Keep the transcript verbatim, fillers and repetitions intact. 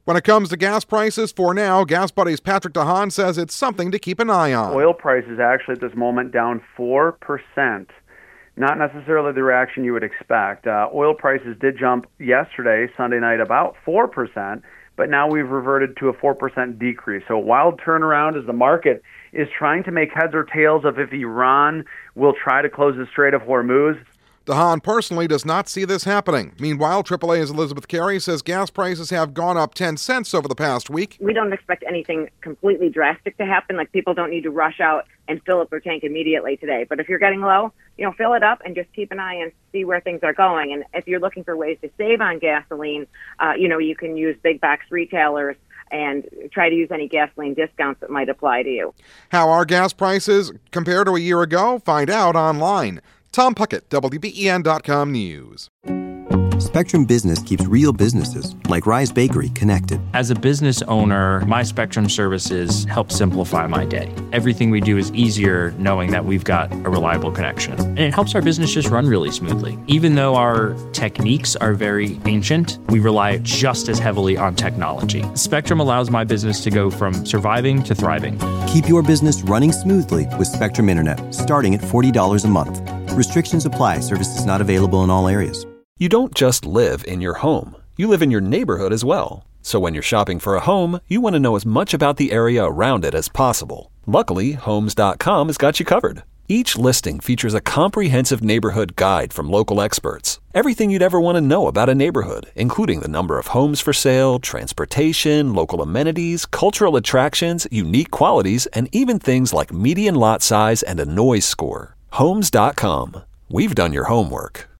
When it comes to gas prices, for now, Gas Buddy's Patrick DeHaan says it's something to keep an eye on. Oil prices actually at this moment down four percent. Not necessarily the reaction you would expect. Uh, oil prices did jump yesterday, Sunday night, about four percent, but now we've reverted to a four percent decrease. So a wild turnaround as the market is trying to make heads or tails of if Iran will try to close the Strait of Hormuz. DeHaan personally does not see this happening. Meanwhile, triple A's Elizabeth Carey says gas prices have gone up ten cents over the past week. We don't expect anything completely drastic to happen. Like, people don't need to rush out and fill up their tank immediately today. But if you're getting low, you know, fill it up and just keep an eye and see where things are going. And if you're looking for ways to save on gasoline, uh, you know, you can use big box retailers and try to use any gasoline discounts that might apply to you. How are gas prices compared to a year ago? Find out online. Tom Puckett, W B E N dot com News. Spectrum Business keeps real businesses, like Rise Bakery, connected. As a business owner, my Spectrum services help simplify my day. Everything we do is easier knowing that we've got a reliable connection. And it helps our business just run really smoothly. Even though our techniques are very ancient, we rely just as heavily on technology. Spectrum allows my business to go from surviving to thriving. Keep your business running smoothly with Spectrum Internet, starting at forty dollars a month. Restrictions apply. Services not available in all areas. You don't just live in your home. You live in your neighborhood as well. So when you're shopping for a home, you want to know as much about the area around it as possible. Luckily, Homes dot com has got you covered. Each listing features a comprehensive neighborhood guide from local experts. Everything you'd ever want to know about a neighborhood, including the number of homes for sale, transportation, local amenities, cultural attractions, unique qualities, and even things like median lot size and a noise score. Homes dot com. We've done your homework.